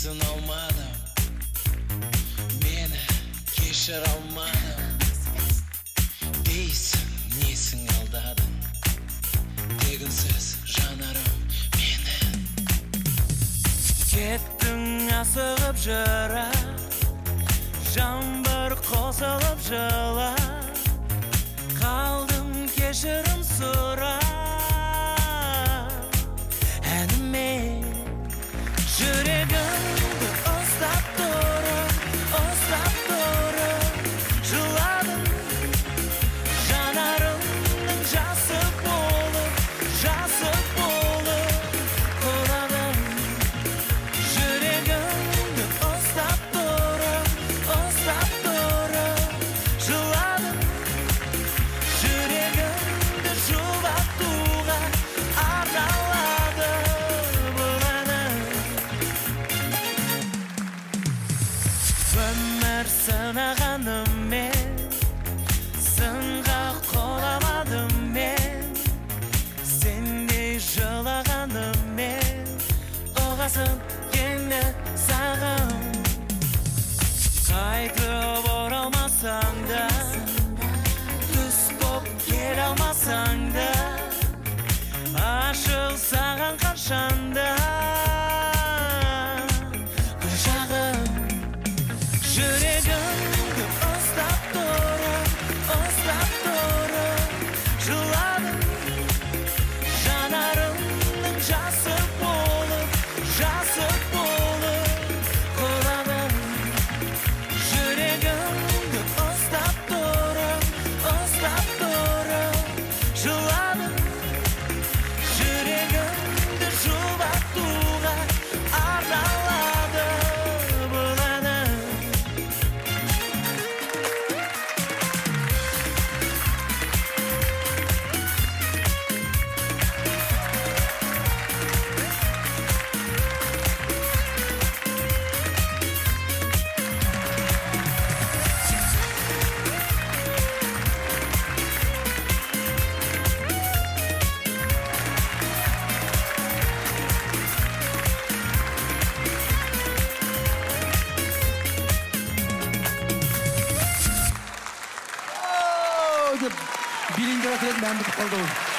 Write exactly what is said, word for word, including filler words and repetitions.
Sınalmadım, meni kechir almadım. Deysin, nesin aldadın? Teginsiz жанарым meni. Kettin asығып жыра, жаңбыр қосылып жыла. Қалдым кешірім сұра. Әніме жүрегімді ұстап тұрып, ұстап тұрып жыладым. Жанарымның жасы болып, жасы болып құладым. Жүрегімді ұстап тұрып, ұстап тұрып жыладым. Жүрегімді жұбатуға арналады бұл әнім. Өмір сынағаным мен, сынға қоламадым мен. Сендей жылағаным мен, ұғасым енді сағым. Қайтып оралмасаң да, түс боп келе алмасаң да, ашық саған қашанда гүл жағым. Жүрегімді ұстап тұрып, ұстап тұрып жыладым. Жанарымның жасы болып, жасы болып құладым. Жүрегімді ұстап тұрып, ұстап тұрып жыладым. Жүрегімді жұбатуға арналады бұл әнім. деп билейін деп атыреді, мәңгі қолдау.